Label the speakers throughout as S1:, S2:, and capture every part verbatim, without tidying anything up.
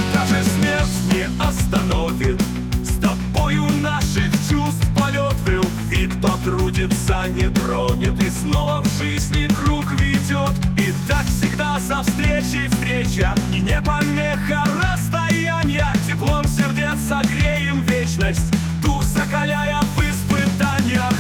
S1: даже смерть не остановит с тобою наших чувств полет в любви. Кто трудится, не тронет, и снова в жизни круг ведет. И так всегда со встречей встреча, и не помеха расстояния. Теплом сердец согреем вечность, дух закаляя в испытаниях.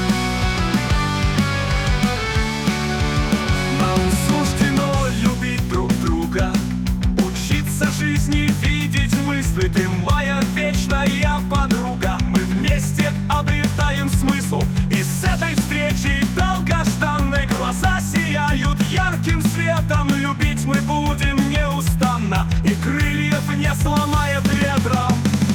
S1: Нам суждено любить друг друга, учиться жизни, видеть мысли. Ты моя вечная подруга. Мы вместе обретаем смысл, и с этой встречи долгожданной глаза сияют ярким светом. Любить мы будем неустанно, и крыльев не сломает ветром.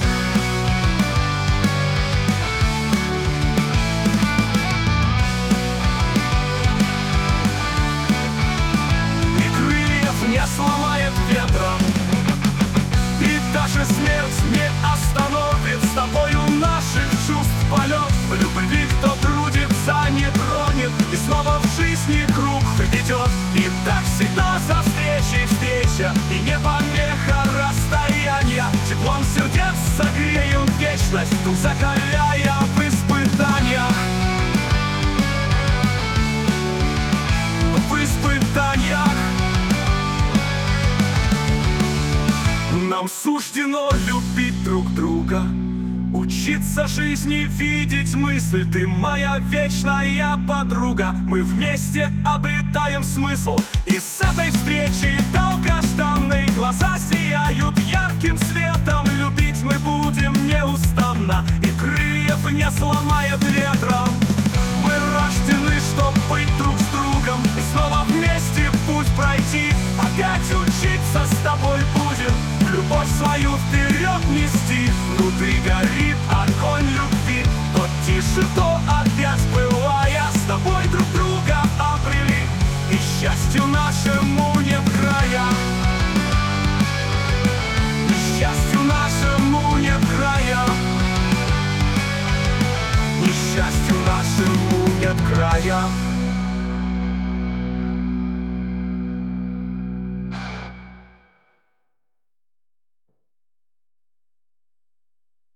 S1: И крыльев не сломает ветром, и даже смерть не остановит с тобою наших чувств полет. В любви кто трудится, не тронет, и снова в жизни круг ведет. И так всегда со встречей встреча, и не помеха расстояния. Теплом сердец согреем вечность, дух закаляя в испытаниях. В испытаниях. Нам суждено любить друг друга, учиться жизни, видеть мысль. Ты моя вечная подруга. Мы вместе обретаем смысл, и с этой встречи долгожданной глаза сияют ярким светом. Любить мы будем неустанно, и крыльев не сломает ветром. Мы рождены, чтоб быть друг с другом, и снова вместе путь пройти. Опять учиться с тобой будем, любовь свою вперед нести.